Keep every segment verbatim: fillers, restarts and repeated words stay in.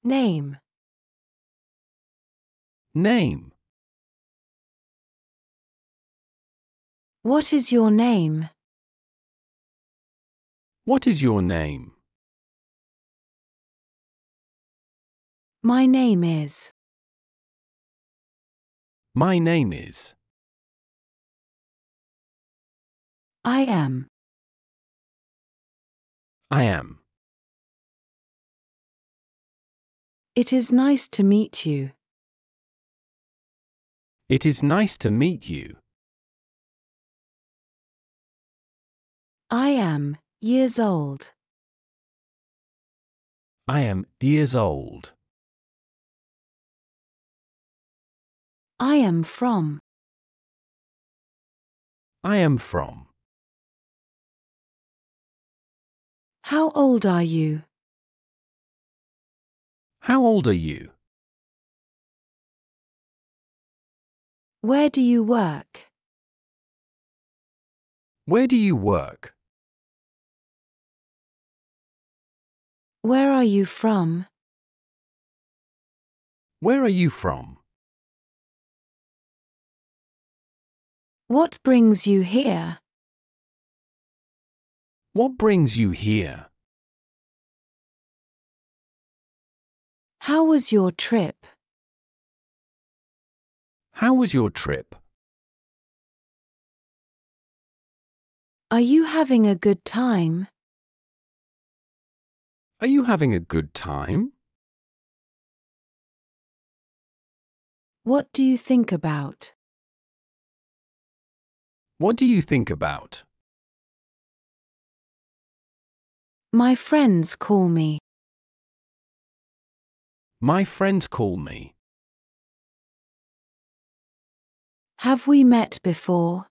Name. Name. What is your name? What is your name? My name is. My name is. I am. I am. It is nice to meet you. It is nice to meet you. I am years old. I am years old. I am from. I am from. How old are you? How old are you? Where do you work? Where do you work? Where are you from? Where are you from? What brings you here? What brings you here? How was your trip? How was your trip? Are you having a good time? Are you having a good time? What do you think about? What do you think about? My friends call me. My friends call me. Have we met before?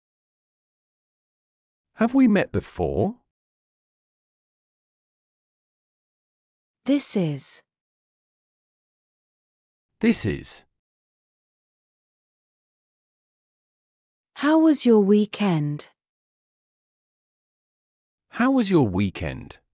Have we met before? This is. This is. How was your weekend? How was your weekend?